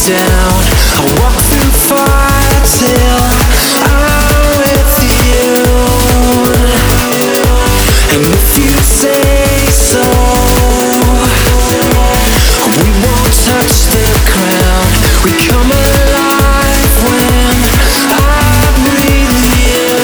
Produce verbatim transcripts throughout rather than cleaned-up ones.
down. I walk through fire till I'm with you. And if you say so, we won't touch the ground. We come alive when I breathe you.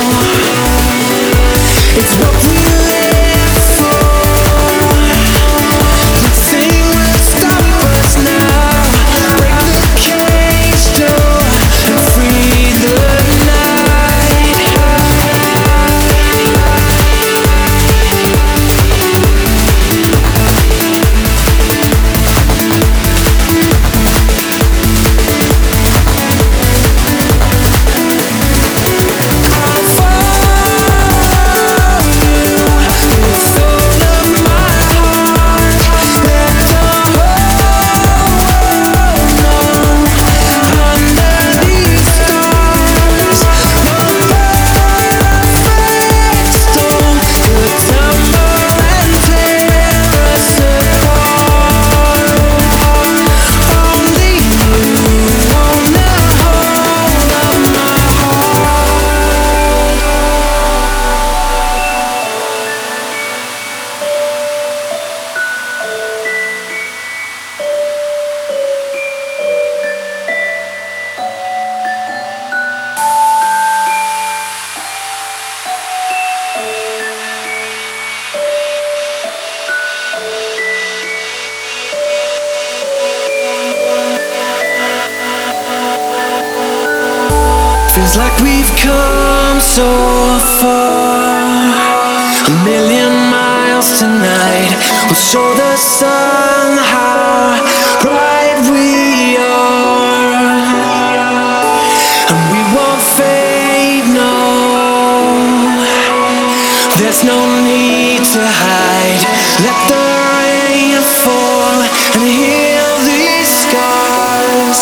It's what we live for. Nothing will stop us now. Break the cage door and free the night. Feels like we've come so far. A million miles tonight will show the sun how bright we are. And we won't fade, no. There's no need to hide. Let the rain fall and heal these scars.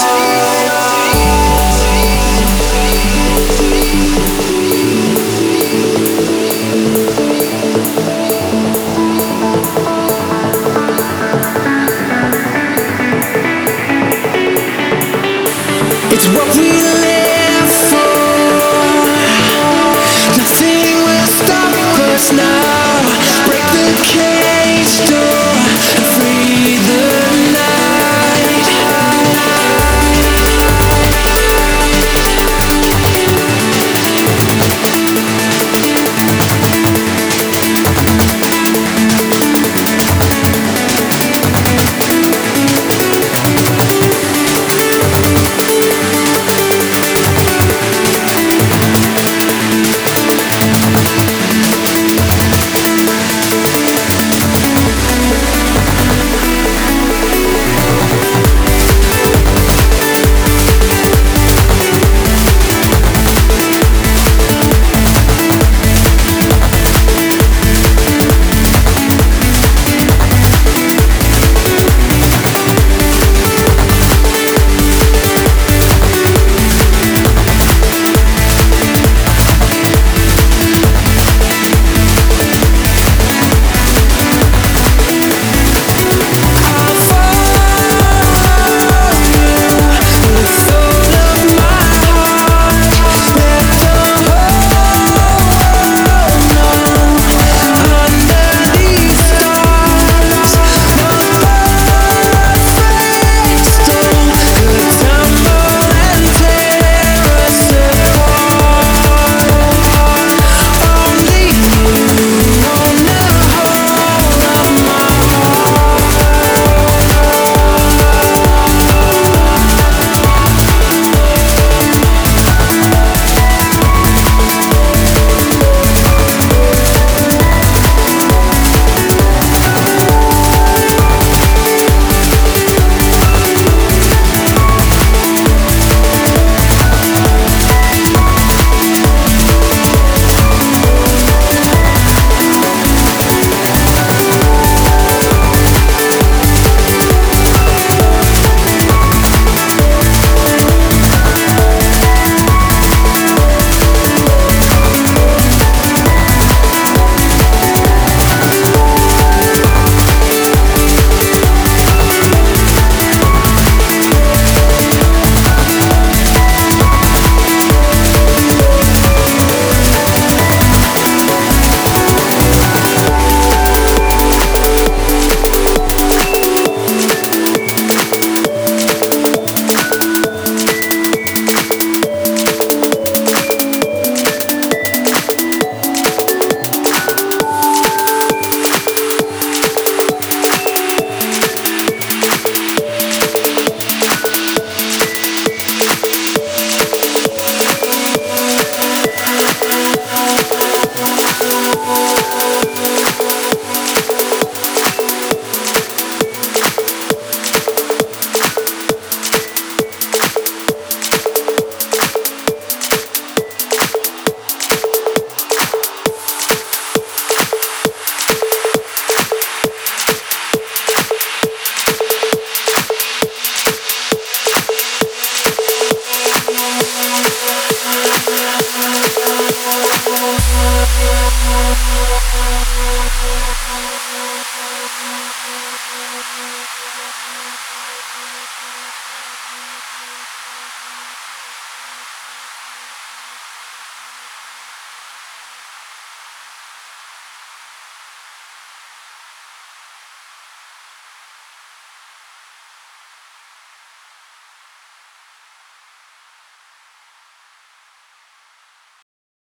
It's what we live for. Nothing will stop us now. Break the cage door and free the night.